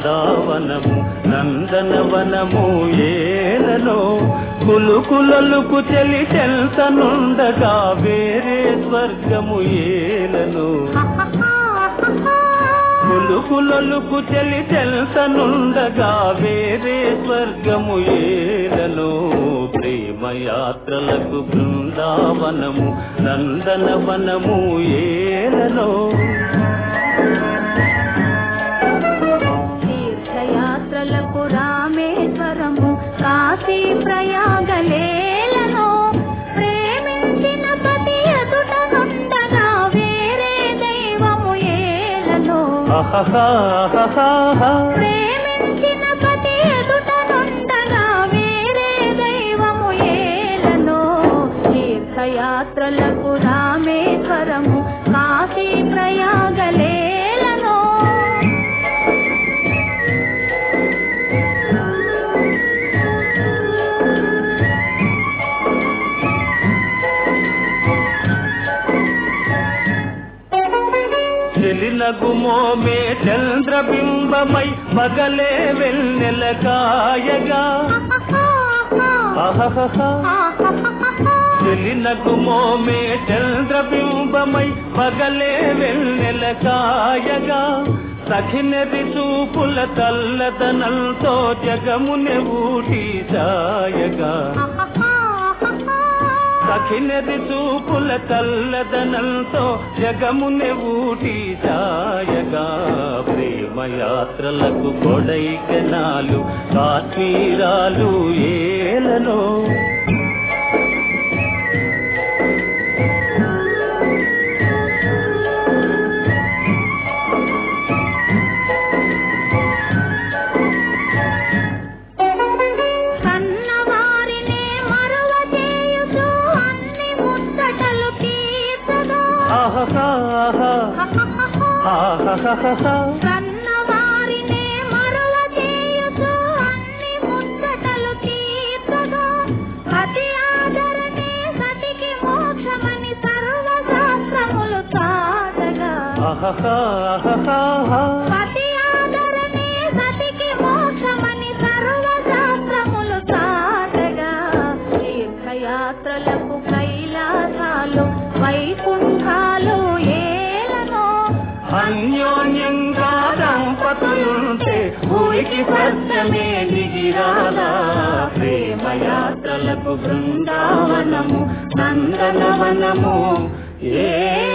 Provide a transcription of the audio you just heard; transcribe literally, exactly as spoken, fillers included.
బృందావనము నందనవనము ఏలలో కులుకులలుకు చెలి చెల్తనుండగా వేరే స్వర్గము ఏలను కులుకులలుకు చెలి చెల్తనుండగా వేరే స్వర్గము ఏలను ప్రేమయాత్రలకు బృందావనము నందనవనము ఏలలో తీర్థయాత్రలకు రామేశ్వరము కాశీ ప్రయాగలేలను ప్రేమించిన పతి ఎదుట నుండగా వేరే దైవము ఏలను ప్రేమించిన పతి ఎదుట నుండగా వేరే దైవము ఏలను తీర్థయాత్రలకు రామేశ్వరము కాశీ ప్రయాగలేలను చెలినగుమోమే చంద్రబింబమై పగలే వెన్నెల కాయగా చెలినగుమోమే చంద్రబింబమై పగలే వెన్నెల కాయగా సఖినరి చూపుల తల్లదనంతో జగముని ఊటి సాయగా సఖినరి చూపుల తల్లదనంతో జగముని ఊటి సాయగా ప్రేమయాత్రలకు కొడైకెనాలు కాశ్మీరాలు ఏలను సన్నవారినే మరువ చేయుచు అన్ని ముచ్చటలు తీర్చగా పతి ఆదరణే సతికి మోక్షమని సర్వశాస్త్రములు చాటగా పతి ఆదరణే సతికి మోక్షమని సర్వశాస్త్రములు చాటగా తీర్థయాత్రలకు కైలాసాలు వైకుంఠాలు అన్యోన్యంగా దంపతులుంటే ఊరికి సత్యమే దిగిరాలా ప్రేమయాత్రలకు బృందావనము నందనవనము ఏ